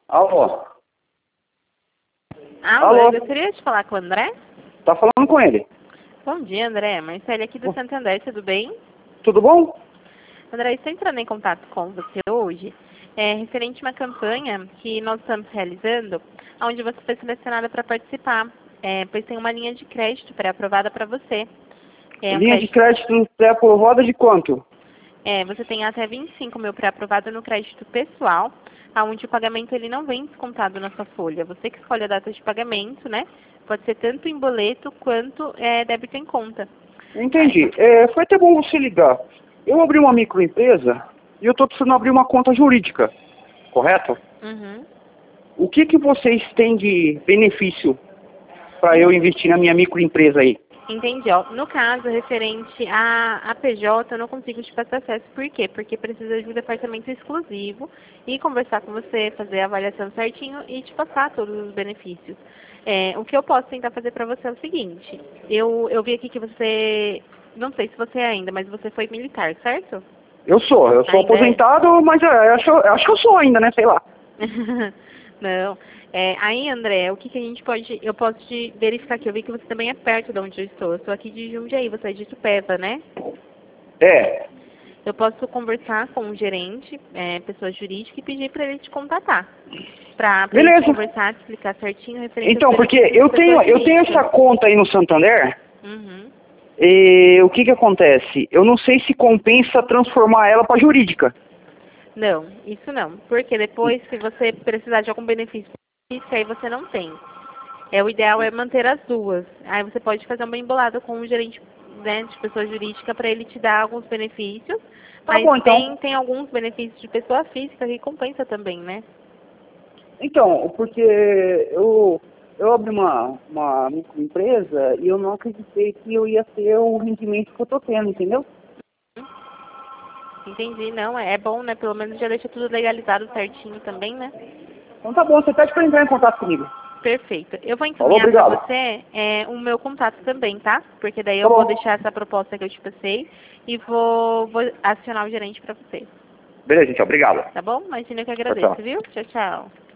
Alô? Alô, Alô? eu gostaria de falar com o André. Tá falando com ele. Bom dia, André. Marcele aqui do Santander, tudo bem? Tudo bom? André, estou entrando em contato com você hoje, referente a uma campanha que nós estamos realizando, onde você foi selecionada para participar, pois tem uma linha de crédito pré-aprovada para você. Um Linha de crédito pré-aprovada de quanto? Você tem até 25 mil pré-aprovado no crédito pessoal, onde o pagamento ele não vem descontado na sua folha. Você que escolhe a data de pagamento, né? Pode ser tanto em boleto quanto débito em conta. Entendi. Foi até bom você ligar. Eu abri uma microempresa e eu estou precisando abrir uma conta jurídica, correto? Uhum. O que vocês têm de benefício para eu investir na minha microempresa aí? Entendi. Ó. No caso, referente a PJ, eu não consigo te passar acesso. Por quê? Porque precisa de um departamento exclusivo e conversar com você, fazer a avaliação certinho e te passar todos os benefícios. O que eu posso tentar fazer para você é o seguinte. Eu vi aqui que você, não sei se você é ainda, mas você foi militar, certo? Eu sou Ainda é? aposentado, mas acho que eu sou ainda, né? Sei lá. Não. Aí, André, o que a gente pode... Eu posso te verificar aqui. Eu vi que você também é perto de onde eu estou. Eu sou aqui de Jundiaí, você é de Itupeva, né? É. Eu posso conversar com o gerente, pessoa jurídica, e pedir para ele te contatar. Para ele Beleza. conversar, te explicar certinho referente Então, aos porque benefícios eu de pessoa tenho jurídica. essa conta aí no Santander. Uhum. E o que acontece? Eu não sei se compensa transformar ela para jurídica. Não, isso não. Porque depois, se você precisar de algum benefício, aí você não tem. O ideal é manter as duas. Aí você pode fazer uma embolada com o gerente, né, de pessoa jurídica para ele te dar alguns benefícios. Tá Mas bom, então. tem alguns benefícios de pessoa física que compensa também, né? Então, porque eu abri uma microempresa e eu não acreditei que eu ia ter o rendimento que eu tô tendo, entendeu? Entendi, não, é bom, né? Pelo menos já deixa tudo legalizado certinho também, né? Então tá bom, você pede para entrar em contato comigo. Perfeito. Eu vou Falou, encaminhar para obrigado. você o meu contato também, tá? Porque daí Tá eu vou bom. deixar essa proposta que eu te passei e vou acionar o gerente para você. Beleza, então, obrigado. Tá bom? Imagina que eu Tchau, agradeço, tchau. viu? Tchau, tchau.